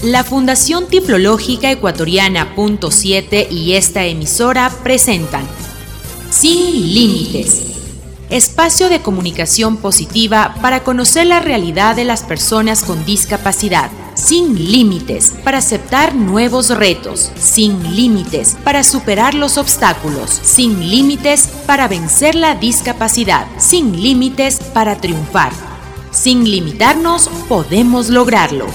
La Fundación Tiflológica Ecuatoriana Punto 7 y esta emisora presentan Sin Límites, espacio de comunicación positiva para conocer la realidad de las personas con discapacidad. Sin límites para aceptar nuevos retos. Sin límites para superar los obstáculos. Sin límites para vencer la discapacidad. Sin límites para triunfar. Sin limitarnos podemos lograrlo.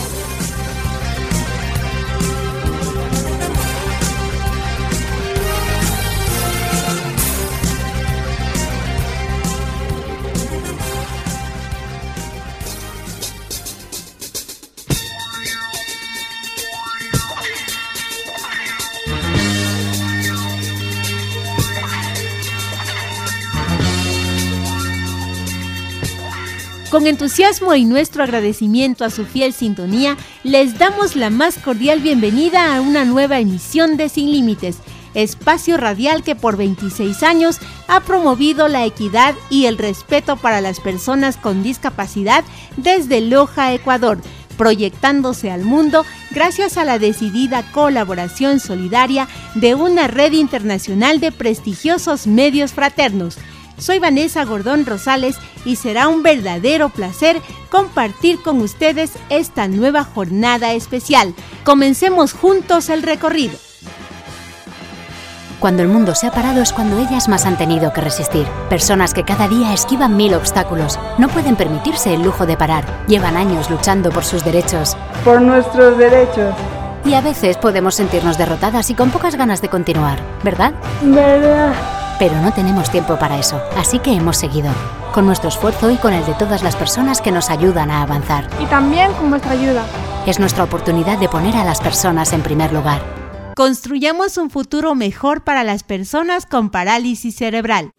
Con entusiasmo y nuestro agradecimiento a su fiel sintonía, les damos la más cordial bienvenida a una nueva emisión de Sin Límites, espacio radial que por 26 años ha promovido la equidad y el respeto para las personas con discapacidad desde Loja, Ecuador, proyectándose al mundo gracias a la decidida colaboración solidaria de una red internacional de prestigiosos medios fraternos. Soy Vanessa Gordón Rosales y será un verdadero placer compartir con ustedes esta nueva jornada especial. Comencemos juntos el recorrido. Cuando el mundo se ha parado es cuando ellas más han tenido que resistir. Personas que cada día esquivan 1000 obstáculos. No pueden permitirse el lujo de parar. Llevan años luchando por sus derechos. Por nuestros derechos. Y a veces podemos sentirnos derrotadas y con pocas ganas de continuar, ¿verdad? ¿Verdad? Pero no tenemos tiempo para eso, así que hemos seguido, con nuestro esfuerzo y con el de todas las personas que nos ayudan a avanzar. Y también con vuestra ayuda. Es nuestra oportunidad de poner a las personas en primer lugar. Construyamos un futuro mejor para las personas con parálisis cerebral.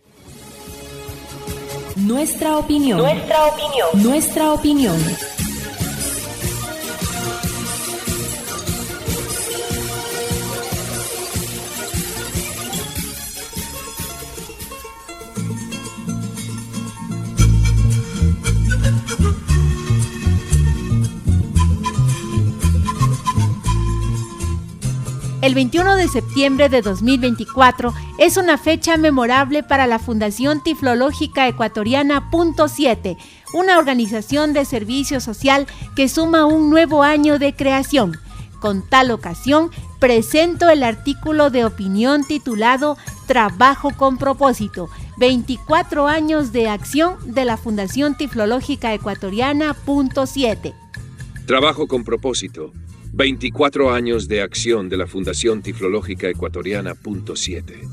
Nuestra opinión. Nuestra opinión. Nuestra opinión. El 21 de septiembre de 2024 es una fecha memorable para la Fundación Tiflológica Ecuatoriana Punto 7, una organización de servicio social que suma un nuevo año de creación. Con tal ocasión, presento el artículo de opinión titulado Trabajo con propósito, 24 años de acción de la Fundación Tiflológica Ecuatoriana Punto 7. Trabajo con propósito. 24 años de acción de la Fundación Tiflológica Ecuatoriana Punto 7.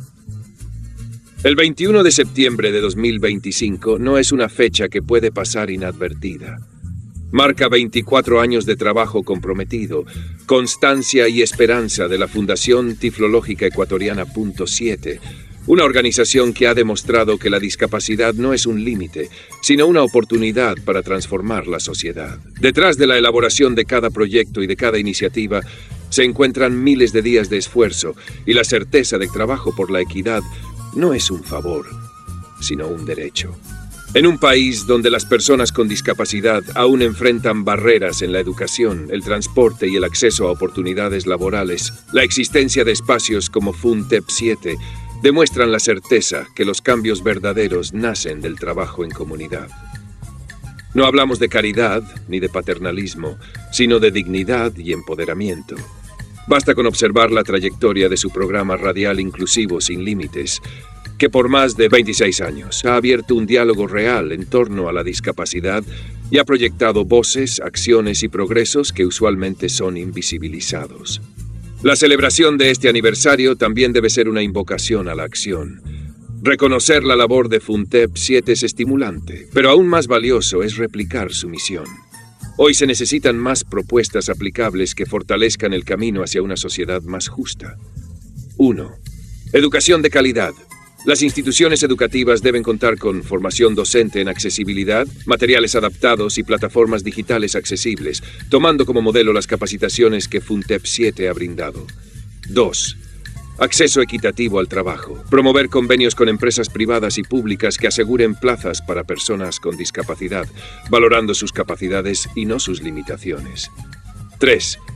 El 21 de septiembre de 2025 no es una fecha que puede pasar inadvertida. Marca 24 años de trabajo comprometido, constancia y esperanza de la Fundación Tiflológica Ecuatoriana Punto 7, una organización que ha demostrado que la discapacidad no es un límite, sino una oportunidad para transformar la sociedad. Detrás de la elaboración de cada proyecto y de cada iniciativa se encuentran miles de días de esfuerzo y la certeza de trabajo por la equidad no es un favor, sino un derecho. En un país donde las personas con discapacidad aún enfrentan barreras en la educación, el transporte y el acceso a oportunidades laborales, la existencia de espacios como FUNTEP 7 demuestran la certeza que los cambios verdaderos nacen del trabajo en comunidad. No hablamos de caridad ni de paternalismo, sino de dignidad y empoderamiento. Basta con observar la trayectoria de su programa radial inclusivo Sin Límites, que por más de 26 años ha abierto un diálogo real en torno a la discapacidad y ha proyectado voces, acciones y progresos que usualmente son invisibilizados. La celebración de este aniversario también debe ser una invocación a la acción. Reconocer la labor de FUNTEP 7 es estimulante, pero aún más valioso es replicar su misión. Hoy se necesitan más propuestas aplicables que fortalezcan el camino hacia una sociedad más justa. 1. Educación de calidad. Las instituciones educativas deben contar con formación docente en accesibilidad, materiales adaptados y plataformas digitales accesibles, tomando como modelo las capacitaciones que FUNTEP 7 ha brindado. 2. Acceso equitativo al trabajo. Promover convenios con empresas privadas y públicas que aseguren plazas para personas con discapacidad, valorando sus capacidades y no sus limitaciones. 3.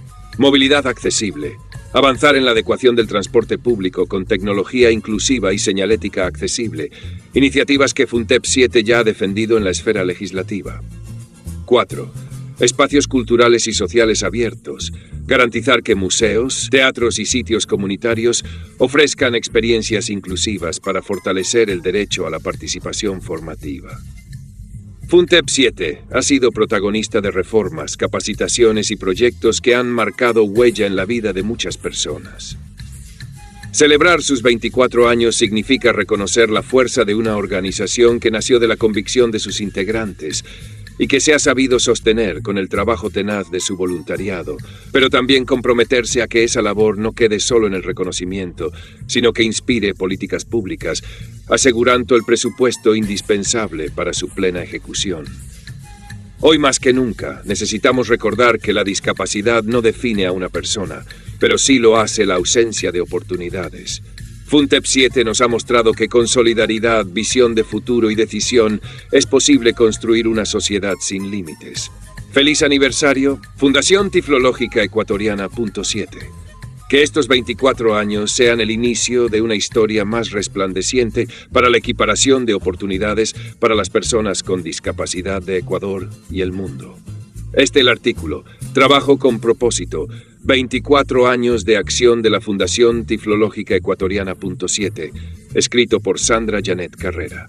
movilidad accesible, avanzar en la adecuación del transporte público con tecnología inclusiva y señalética accesible, iniciativas que FUNTEP 7 ya ha defendido en la esfera legislativa. 4. Espacios culturales y sociales abiertos, garantizar que museos, teatros y sitios comunitarios ofrezcan experiencias inclusivas para fortalecer el derecho a la participación formativa. FUNTEP 7 ha sido protagonista de reformas, capacitaciones y proyectos que han marcado huella en la vida de muchas personas. Celebrar sus 24 años significa reconocer la fuerza de una organización que nació de la convicción de sus integrantes y que se ha sabido sostener con el trabajo tenaz de su voluntariado, pero también comprometerse a que esa labor no quede solo en el reconocimiento, sino que inspire políticas públicas, asegurando el presupuesto indispensable para su plena ejecución. Hoy más que nunca necesitamos recordar que la discapacidad no define a una persona, pero sí lo hace la ausencia de oportunidades. FUNTEP 7 nos ha mostrado que con solidaridad, visión de futuro y decisión es posible construir una sociedad sin límites. ¡Feliz aniversario! Fundación Tiflológica Ecuatoriana.7. Que estos 24 años sean el inicio de una historia más resplandeciente para la equiparación de oportunidades para las personas con discapacidad de Ecuador y el mundo. El artículo, Trabajo con propósito, 24 años de acción de la Fundación Tiflológica Ecuatoriana.7, escrito por Sandra Janet Carrera.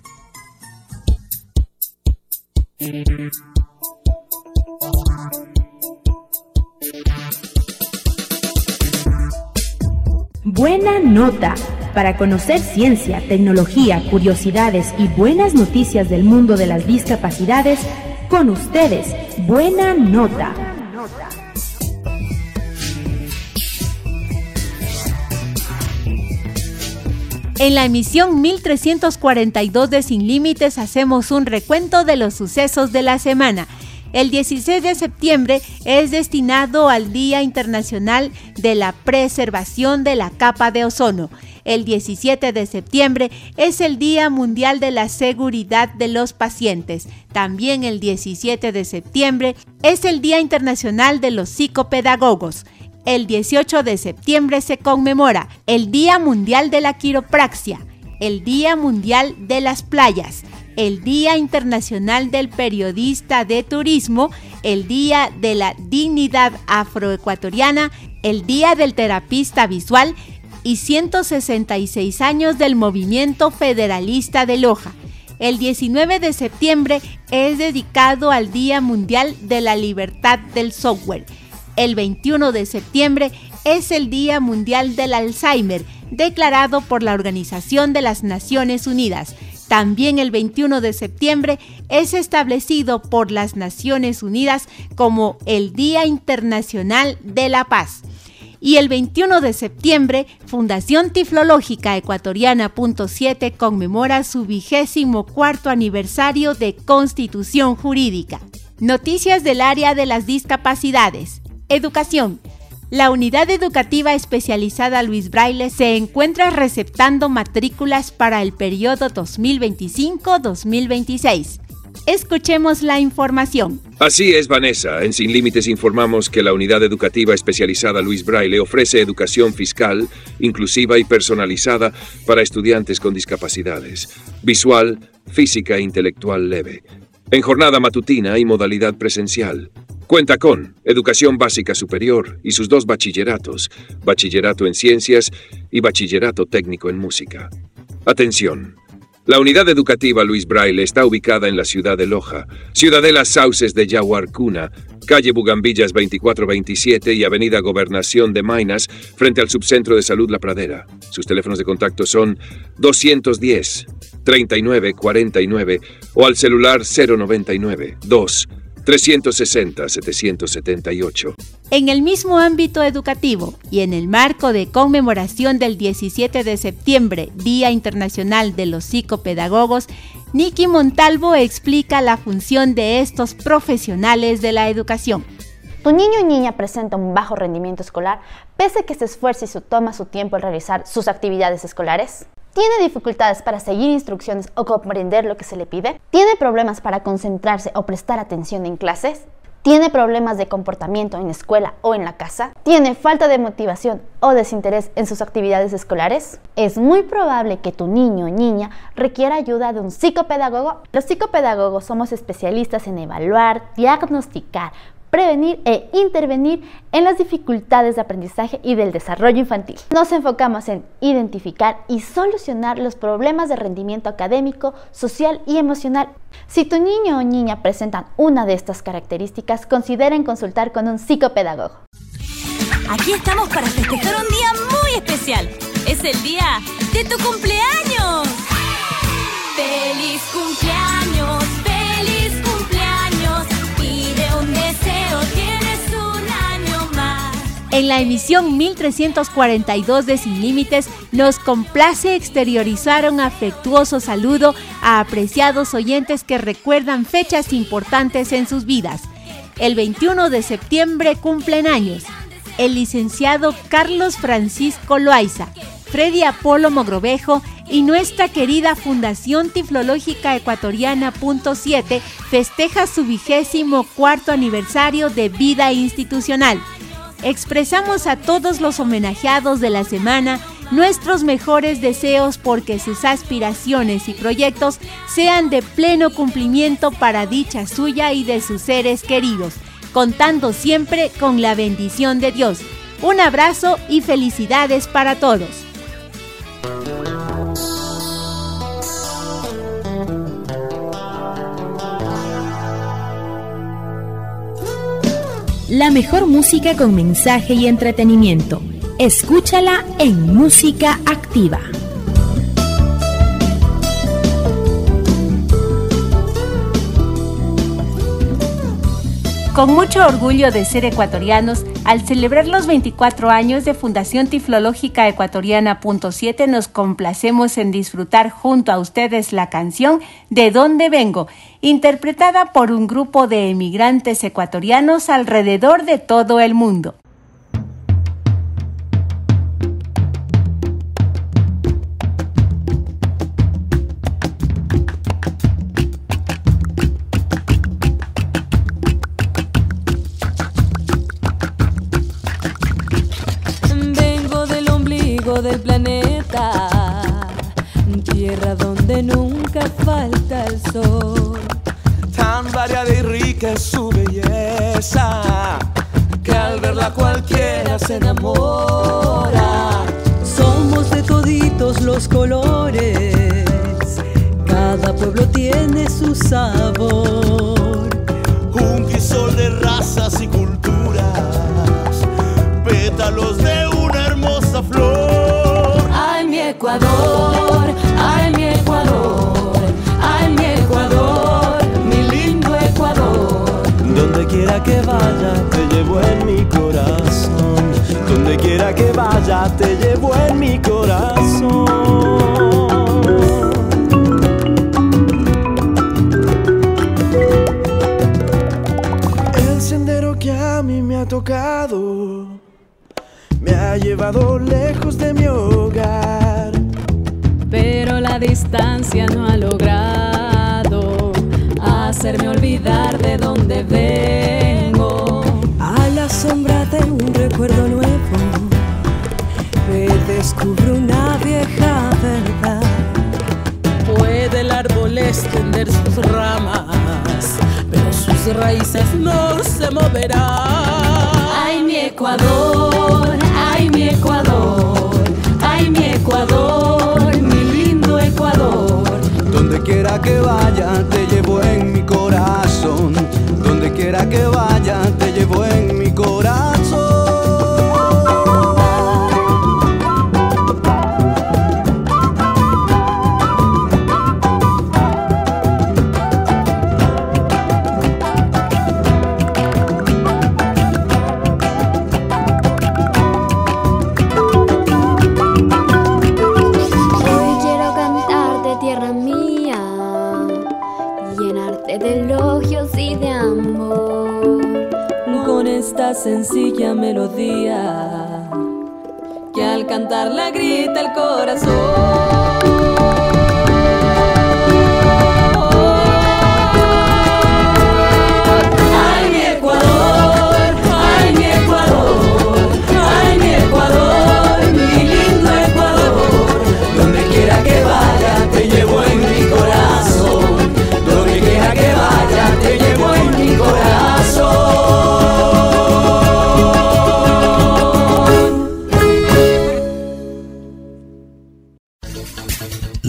Buena nota. Para conocer ciencia, tecnología, curiosidades y buenas noticias del mundo de las discapacidades, con ustedes, Buena Nota. En la emisión 1342 de Sin Límites hacemos un recuento de los sucesos de la semana. El 16 de septiembre es destinado al Día Internacional de la Preservación de la Capa de Ozono. El 17 de septiembre es el Día Mundial de la Seguridad de los Pacientes. También el 17 de septiembre es el Día Internacional de los Psicopedagogos. El 18 de septiembre se conmemora el Día Mundial de la Quiropraxia, el Día Mundial de las Playas, el Día Internacional del Periodista de Turismo, el Día de la Dignidad Afroecuatoriana, el Día del Terapista Visual y 166 años del Movimiento Federalista de Loja. El 19 de septiembre es dedicado al Día Mundial de la Libertad del Software. El 21 de septiembre es el Día Mundial del Alzheimer, declarado por la Organización de las Naciones Unidas. También el 21 de septiembre es establecido por las Naciones Unidas como el Día Internacional de la Paz. Y el 21 de septiembre, Fundación Tiflológica Ecuatoriana.7 conmemora su 24º aniversario de Constitución Jurídica. Noticias del área de las discapacidades. Educación. La Unidad Educativa Especializada Luis Braille se encuentra receptando matrículas para el periodo 2025-2026. Escuchemos la información. Así es, Vanessa. En Sin Límites informamos que la Unidad Educativa Especializada Luis Braille ofrece educación fiscal, inclusiva y personalizada para estudiantes con discapacidades visual, física e intelectual leve, en jornada matutina y modalidad presencial. Cuenta con educación básica superior y sus 2 bachilleratos, bachillerato en ciencias y bachillerato técnico en música. Atención. La unidad educativa Luis Braille está ubicada en la ciudad de Loja, Ciudadela Sauces de Yaguarcuna, calle Bugambillas 2427 y avenida Gobernación de Maynas, frente al Subcentro de Salud La Pradera. Sus teléfonos de contacto son 210-3949 o al celular 099-2-360-778. En el mismo ámbito educativo y en el marco de conmemoración del 17 de septiembre, Día Internacional de los Psicopedagogos, Nicky Montalvo explica la función de estos profesionales de la educación. ¿Tu niño o niña presenta un bajo rendimiento escolar pese a que se esfuerce y se toma su tiempo al realizar sus actividades escolares? ¿Tiene dificultades para seguir instrucciones o comprender lo que se le pide? ¿Tiene problemas para concentrarse o prestar atención en clases? ¿Tiene problemas de comportamiento en la escuela o en la casa? ¿Tiene falta de motivación o desinterés en sus actividades escolares? Es muy probable que tu niño o niña requiera ayuda de un psicopedagogo. Los psicopedagogos somos especialistas en evaluar, diagnosticar, prevenir e intervenir en las dificultades de aprendizaje y del desarrollo infantil. Nos enfocamos en identificar y solucionar los problemas de rendimiento académico, social y emocional. Si tu niño o niña presentan una de estas características, consideren consultar con un psicopedagogo. Aquí estamos para festejar un día muy especial. Es el día de tu cumpleaños. ¡Feliz cumpleaños! ¡Feliz cumpleaños! Pide un deseo, tienes un año más. En la emisión 1342 de Sin Límites, nos complace exteriorizar un afectuoso saludo a apreciados oyentes que recuerdan fechas importantes en sus vidas. El 21 de septiembre cumplen años el licenciado Carlos Francisco Loaiza, Freddy Apolo Mogrovejo y nuestra querida Fundación Tiflológica Ecuatoriana .7 festeja su 24º aniversario de vida institucional. Expresamos a todos los homenajeados de la semana nuestros mejores deseos porque sus aspiraciones y proyectos sean de pleno cumplimiento para dicha suya y de sus seres queridos, contando siempre con la bendición de Dios. Un abrazo y felicidades para todos. La mejor música con mensaje y entretenimiento. Escúchala en Música Activa. Con mucho orgullo de ser ecuatorianos, al celebrar los 24 años de Fundación Tiflológica Ecuatoriana .7, nos complacemos en disfrutar junto a ustedes la canción ¿De dónde vengo?, interpretada por un grupo de emigrantes ecuatorianos alrededor de todo el mundo. Del planeta, tierra donde nunca falta el sol. Tan variada y rica es su belleza, que al verla cualquiera se enamora. Somos de toditos los colores, cada pueblo tiene su sabor. Un crisol de razas y culturas, pétalos de una hermosa flor. Ay, mi Ecuador, ay, mi Ecuador, ay, mi Ecuador, mi lindo Ecuador. Donde quiera que vaya te llevo en mi corazón. Donde quiera que vaya te llevo en mi corazón. El sendero que a mí me ha tocado me ha llevado lejos de mi hogar, pero la distancia no ha logrado hacerme olvidar de dónde vengo. A la sombra de un recuerdo nuevo redescubro una vieja verdad. Puede el árbol extender sus ramas, pero sus raíces no se moverán. Ay, mi Ecuador, ay, mi Ecuador, ay, mi Ecuador, mi lindo Ecuador. donde quiera que vaya te llevo en mi corazón. Donde quiera que vaya te llevo en mi corazón. Sencilla melodía que al cantarla grita el corazón. Ay, mi Ecuador,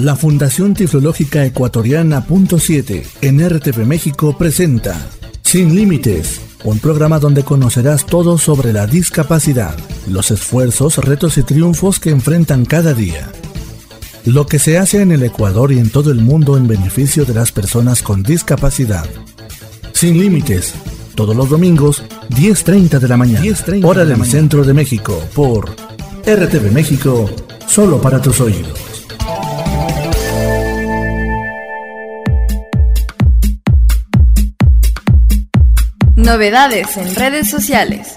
La Fundación Tiflológica Ecuatoriana.7 en RTV México presenta Sin Límites, un programa donde conocerás todo sobre la discapacidad, los esfuerzos, retos y triunfos que enfrentan cada día. Lo que se hace en el Ecuador y en todo el mundo en beneficio de las personas con discapacidad. Sin Límites, todos los domingos, 10:30 de la mañana, hora del centro de México, por RTV México, solo para tus oídos. Novedades en redes sociales.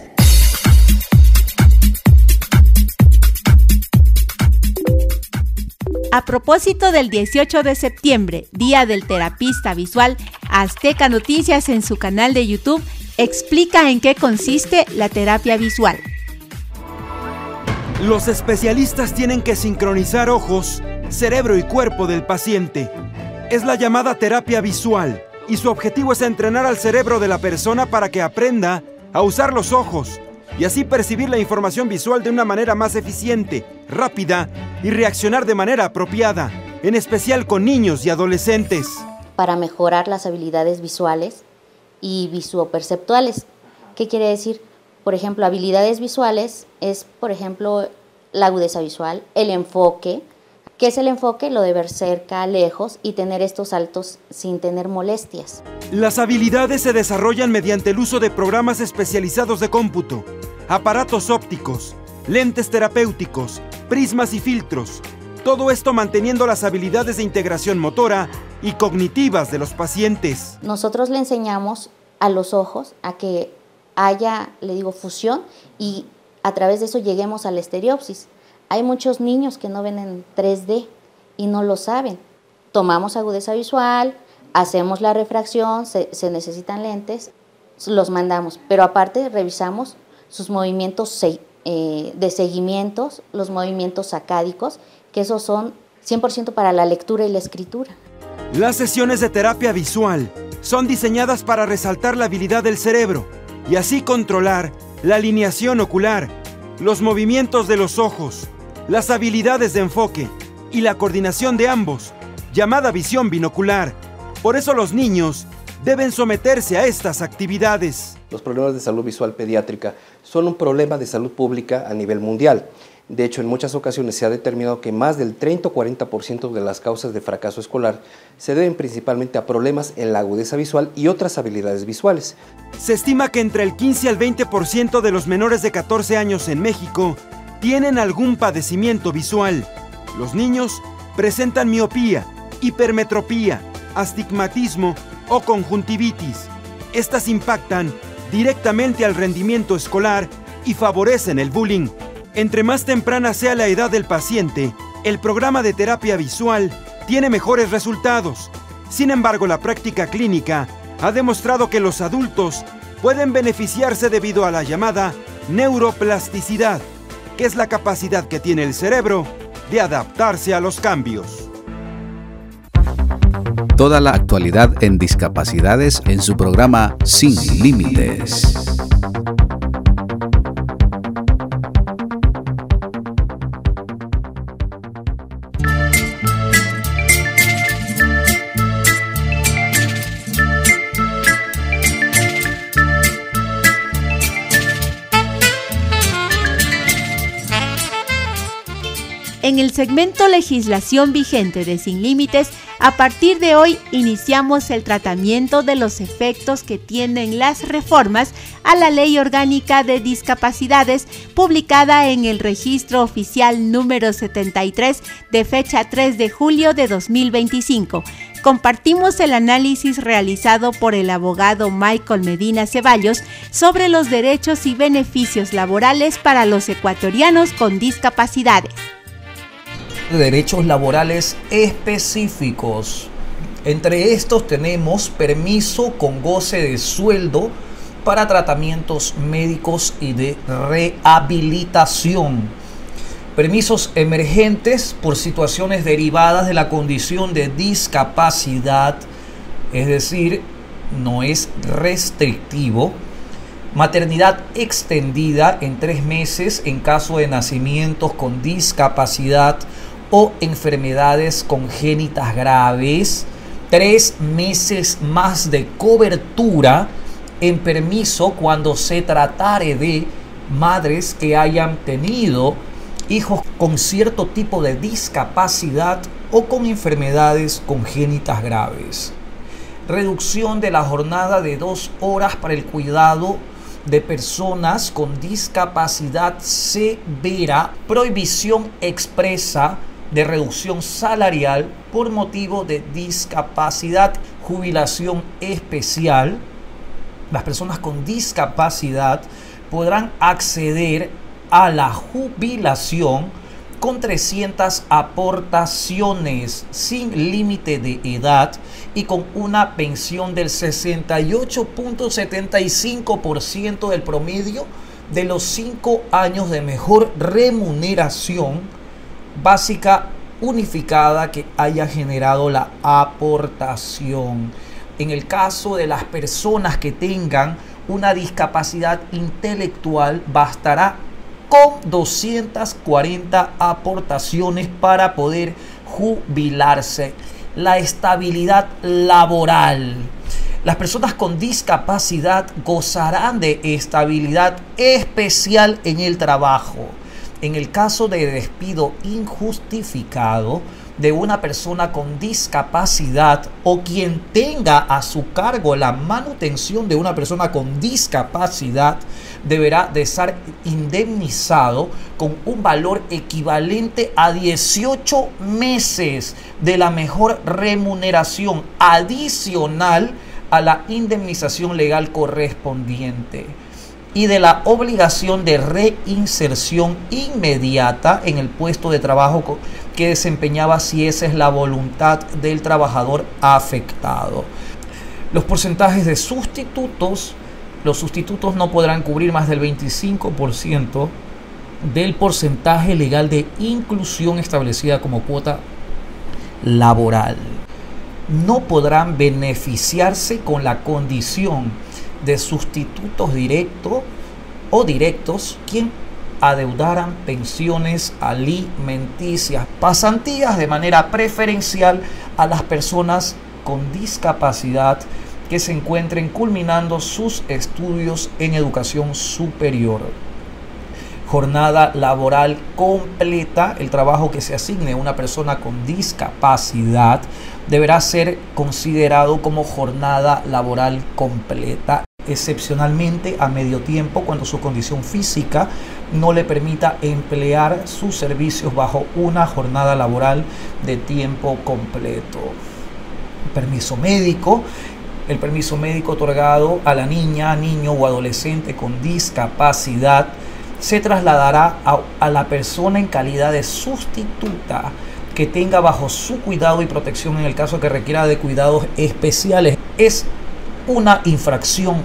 A propósito del 18 de septiembre, Día del Terapista Visual, Azteca Noticias en su canal de YouTube explica en qué consiste la terapia visual. Los especialistas tienen que sincronizar ojos, cerebro y cuerpo del paciente. Es la llamada terapia visual y su objetivo es entrenar al cerebro de la persona para que aprenda a usar los ojos y así percibir la información visual de una manera más eficiente, rápida y reaccionar de manera apropiada, en especial con niños y adolescentes. Para mejorar las habilidades visuales y visuoperceptuales. ¿Qué quiere decir? Por ejemplo, habilidades visuales es, por ejemplo, la agudeza visual, el enfoque. ¿Qué es el enfoque? Lo de ver cerca, lejos y tener estos saltos sin tener molestias. Las habilidades se desarrollan mediante el uso de programas especializados de cómputo, aparatos ópticos, lentes terapéuticos, prismas y filtros. Todo esto manteniendo las habilidades de integración motora y cognitivas de los pacientes. Nosotros le enseñamos a los ojos a que haya, fusión y a través de eso lleguemos a la estereopsis. Hay muchos niños que no ven en 3D y no lo saben. Tomamos agudeza visual, hacemos la refracción, se necesitan lentes, los mandamos, pero aparte revisamos sus movimientos de seguimientos, los movimientos sacádicos, que esos son 100% para la lectura y la escritura. Las sesiones de terapia visual son diseñadas para resaltar la habilidad del cerebro y así controlar la alineación ocular, los movimientos de los ojos, las habilidades de enfoque y la coordinación de ambos, llamada visión binocular. Por eso los niños deben someterse a estas actividades. Los problemas de salud visual pediátrica son un problema de salud pública a nivel mundial. De hecho, en muchas ocasiones se ha determinado que más del 30 o 40% de las causas de fracaso escolar se deben principalmente a problemas en la agudeza visual y otras habilidades visuales. Se estima que entre el 15 al 20% de los menores de 14 años en México tienen algún padecimiento visual. Los niños presentan miopía, hipermetropía, astigmatismo o conjuntivitis. Estas impactan directamente al rendimiento escolar y favorecen el bullying. Entre más temprana sea la edad del paciente, el programa de terapia visual tiene mejores resultados. Sin embargo, la práctica clínica ha demostrado que los adultos pueden beneficiarse debido a la llamada neuroplasticidad, que es la capacidad que tiene el cerebro de adaptarse a los cambios. Toda la actualidad en discapacidades en su programa Sin Límites. En el segmento Legislación Vigente de Sin Límites, a partir de hoy iniciamos el tratamiento de los efectos que tienen las reformas a la Ley Orgánica de Discapacidades publicada en el Registro Oficial número 73 de fecha 3 de julio de 2025. Compartimos el análisis realizado por el abogado Michael Medina Ceballos sobre los derechos y beneficios laborales para los ecuatorianos con discapacidades. Derechos laborales específicos. Entre estos tenemos permiso con goce de sueldo para tratamientos médicos y de rehabilitación, permisos emergentes por situaciones derivadas de la condición de discapacidad, es decir, no es restrictivo, maternidad extendida en 3 meses en caso de nacimientos con discapacidad o enfermedades congénitas graves, 3 meses más de cobertura en permiso cuando se tratare de madres que hayan tenido hijos con cierto tipo de discapacidad o con enfermedades congénitas graves. Reducción de la jornada de 2 horas para el cuidado de personas con discapacidad severa. Prohibición expresa de reducción salarial por motivo de discapacidad. Jubilación especial. Las personas con discapacidad podrán acceder a la jubilación con 300 aportaciones sin límite de edad y con una pensión del 68.75% del promedio de los 5 años de mejor remuneración básica unificada que haya generado la aportación. En el caso de las personas que tengan una discapacidad intelectual, bastará con 240 aportaciones para poder jubilarse. La estabilidad laboral. Las personas con discapacidad gozarán de estabilidad especial en el trabajo. En el caso de despido injustificado de una persona con discapacidad o quien tenga a su cargo la manutención de una persona con discapacidad, deberá de ser indemnizado con un valor equivalente a 18 meses de la mejor remuneración adicional a la indemnización legal correspondiente y de la obligación de reinserción inmediata en el puesto de trabajo que desempeñaba si esa es la voluntad del trabajador afectado. Los porcentajes de sustitutos. Los sustitutos no podrán cubrir más del 25% del porcentaje legal de inclusión establecida como cuota laboral. No podrán beneficiarse con la condición de sustitutos directos o directos quien adeudaran pensiones alimenticias, pasantías de manera preferencial a las personas con discapacidad que se encuentren culminando sus estudios en educación superior. Jornada laboral completa. El trabajo que se asigne a una persona con discapacidad deberá ser considerado como jornada laboral completa, excepcionalmente a medio tiempo cuando su condición física no le permita emplear sus servicios bajo una jornada laboral de tiempo completo. Permiso médico. El permiso médico otorgado a la niña, niño o adolescente con discapacidad se trasladará a la persona en calidad de sustituta que tenga bajo su cuidado y protección en el caso que requiera de cuidados especiales. Es una infracción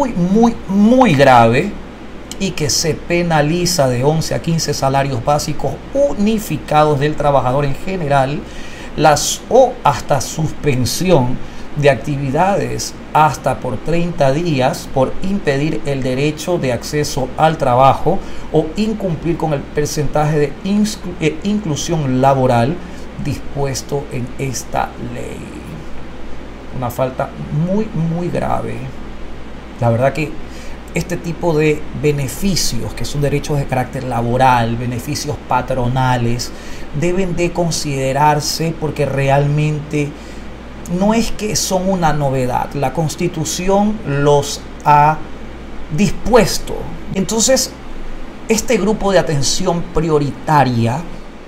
muy grave y que se penaliza de 11 a 15 salarios básicos unificados del trabajador en general, o hasta suspensión de actividades hasta por 30 días por impedir el derecho de acceso al trabajo o incumplir con el porcentaje de inclusión laboral dispuesto en esta ley. Una falta muy grave. La verdad que este tipo de beneficios, que son derechos de carácter laboral, beneficios patronales, deben de considerarse porque realmente no es que son una novedad. La Constitución los ha dispuesto. Entonces, este grupo de atención prioritaria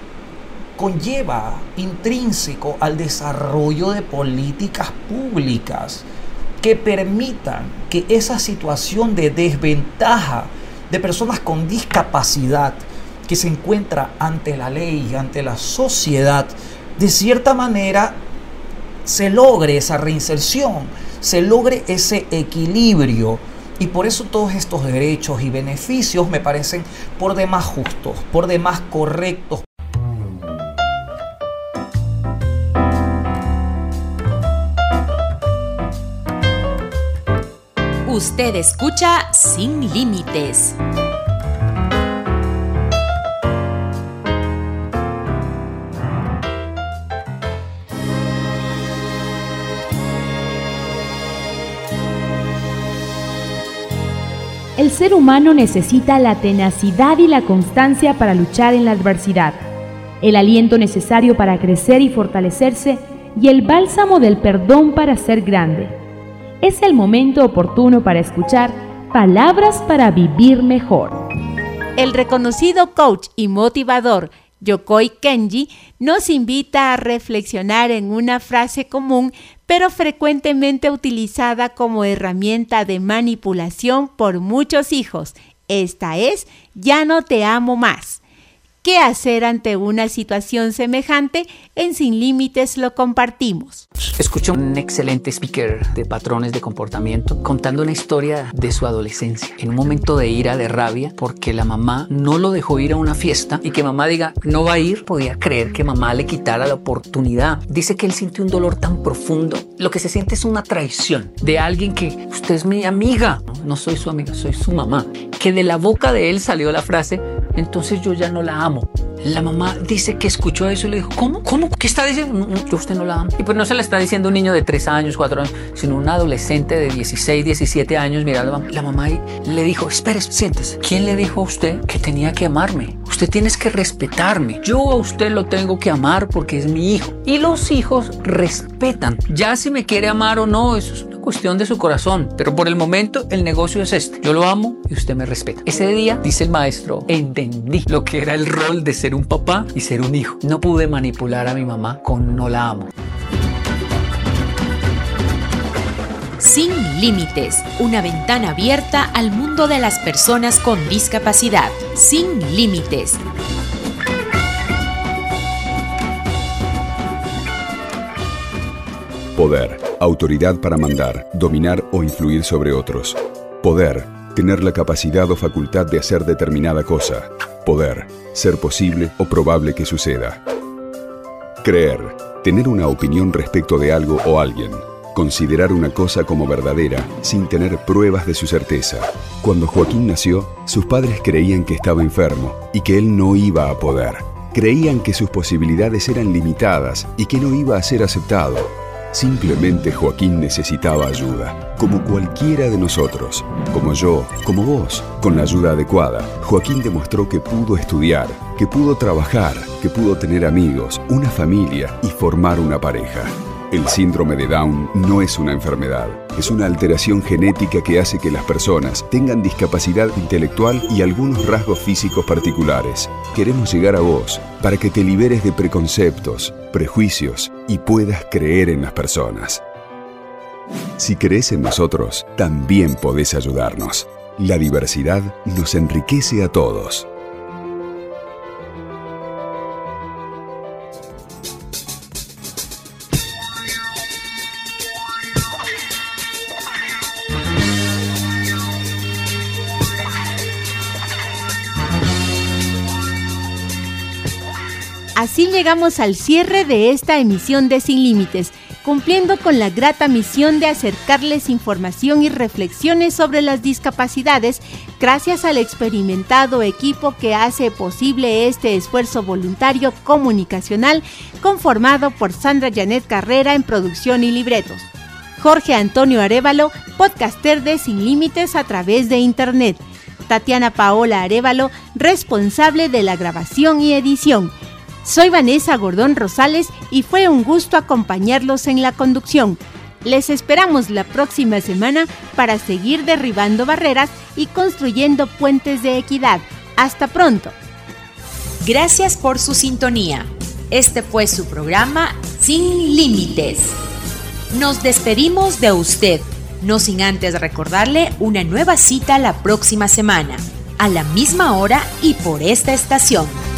conlleva intrínseco al desarrollo de políticas públicas que permitan que esa situación de desventaja de personas con discapacidad que se encuentra ante la ley, ante la sociedad, de cierta manera se logre esa reinserción, se logre ese equilibrio. Y por eso todos estos derechos y beneficios me parecen por demás justos, por demás correctos. Usted escucha Sin Límites. ser humano necesita la tenacidad y la constancia para luchar en la adversidad, el aliento necesario para crecer y fortalecerse y el bálsamo del perdón para ser grande. Es el momento oportuno para escuchar Palabras para Vivir Mejor. El reconocido coach y motivador Yokoi Kenji nos invita a reflexionar en una frase común, pero frecuentemente utilizada como herramienta de manipulación por muchos hijos. Esta es: ya no te amo más. ¿Qué hacer ante una situación semejante? En Sin Límites lo compartimos. Escuché un excelente speaker de patrones de comportamiento contando una historia de su adolescencia, en un momento de ira, de rabia, porque la mamá no lo dejó ir a una fiesta y que mamá diga no va a ir, podía creer que mamá le quitara la oportunidad. Dice que él sintió un dolor tan profundo. Lo que se siente es una traición de alguien que usted es mi amiga. No soy su amiga, soy su mamá. Que de la boca de él salió la frase: entonces yo ya no la amo. La mamá dice que escuchó eso y le dijo: ¿Cómo? ¿Qué está diciendo? No, yo usted no la amo. Y pues no se la está diciendo un niño de 3 años, 4 años, sino un adolescente de 16, 17 años. Mira, la mamá le dijo: espere, siéntese. ¿Quién le dijo a usted que tenía que amarme? Usted tiene que respetarme. Yo a usted lo tengo que amar porque es mi hijo. Y los hijos respetan. Ya si me quiere amar o no, eso es una cuestión de su corazón. Pero por el momento el negocio es este: yo lo amo y usted me respeta. Ese día, dice el maestro, entendí lo que era el rol de ser un papá y ser un hijo. No pude manipular a mi mamá con no la amo. Sin Límites, una ventana abierta al mundo de las personas con discapacidad. Sin Límites. Poder, autoridad para mandar, dominar o influir sobre otros. Poder, tener la capacidad o facultad de hacer determinada cosa. Poder, ser posible o probable que suceda. Creer, tener una opinión respecto de algo o alguien. Considerar una cosa como verdadera sin tener pruebas de su certeza. Cuando Joaquín nació, sus padres creían que estaba enfermo y que él no iba a poder. Creían que sus posibilidades eran limitadas y que no iba a ser aceptado. Simplemente Joaquín necesitaba ayuda, como cualquiera de nosotros, como yo, como vos. Con la ayuda adecuada, Joaquín demostró que pudo estudiar, que pudo trabajar, que pudo tener amigos, una familia y formar una pareja. El síndrome de Down no es una enfermedad, es una alteración genética que hace que las personas tengan discapacidad intelectual y algunos rasgos físicos particulares. Queremos llegar a vos para que te liberes de preconceptos, prejuicios y puedas creer en las personas. Si crees en nosotros, también podés ayudarnos. La diversidad nos enriquece a todos. Así llegamos al cierre de esta emisión de Sin Límites, cumpliendo con la grata misión de acercarles información y reflexiones sobre las discapacidades gracias al experimentado equipo que hace posible este esfuerzo voluntario comunicacional conformado por Sandra Janet Carrera en producción y libretos, Jorge Antonio Arévalo, podcaster de Sin Límites a través de Internet, Tatiana Paola Arévalo, responsable de la grabación y edición. Soy Vanessa Gordón Rosales y fue un gusto acompañarlos en la conducción. Les esperamos la próxima semana para seguir derribando barreras y construyendo puentes de equidad. ¡Hasta pronto! Gracias por su sintonía. Este fue su programa Sin Límites. Nos despedimos de usted, no sin antes recordarle una nueva cita la próxima semana, a la misma hora y por esta estación.